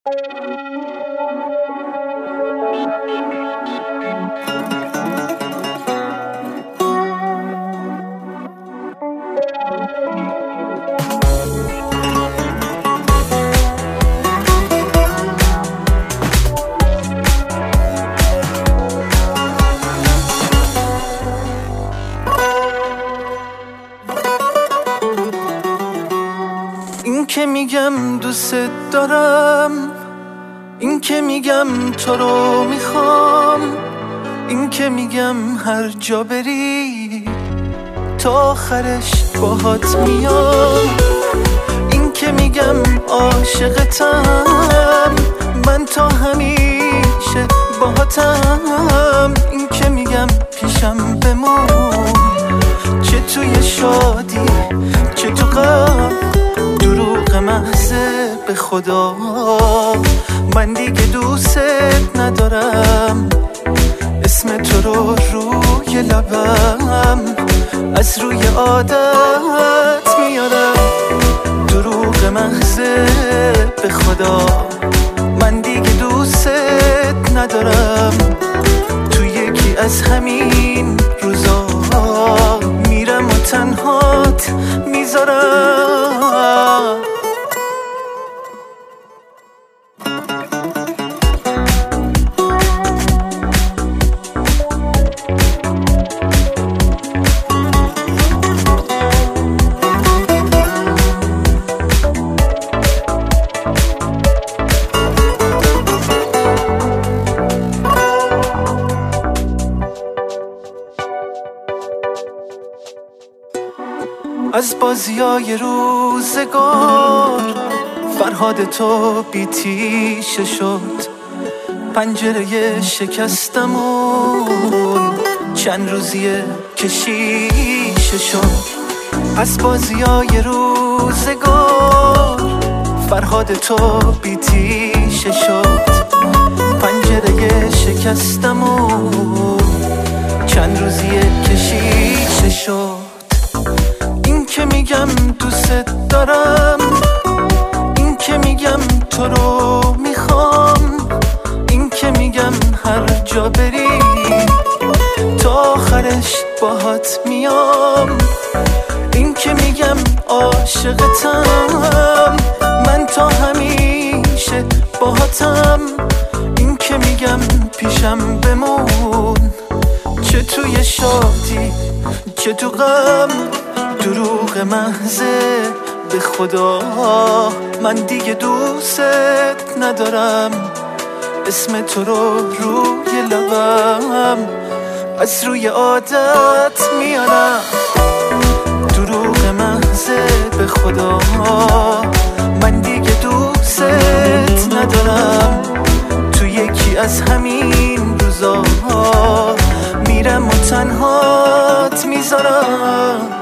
این که میگم دوست دارم، این که میگم تو رو میخوام، این که میگم هر جا بری تا آخرش باهات میام، این که میگم عاشقتم من تا همیشه باهاتم، این که میگم پیشم بمون چه توی شادی چه تو غم، دروغ محضه به خدا من دیگه دوست ندارم، اسم تو رو روی لبم از روی عادت میارم، دروغ محضه به خدا من دیگه دوست ندارم، تو یکی از همین روزا میرم و تنهات میذارم. از بازیای روزگار فرهاد تو بیتیشه شد، پنجره شکستمون چند روزیه کشیشه شد، از بازیای روزگار فرهاد تو بیتیشه شد، پنجره شکستمون چند روزیه کشیشه شد، این که میگم دوست دارم، این که میگم تو رو میخوام، این که میگم هر جا بری تا آخرش باهات میام، این که میگم عاشقتم من تا همیشه باهاتم، این که میگم پیشم بمون چه توی شادی چه تو غم، دروغ محضه به خدا من دیگه دوست ندارم، اسم تو رو روی لبم از روی عادت میارم، دروغ محضه به خدا من دیگه دوست ندارم، تو یکی از همین روزا میرم و تنهات میذارم.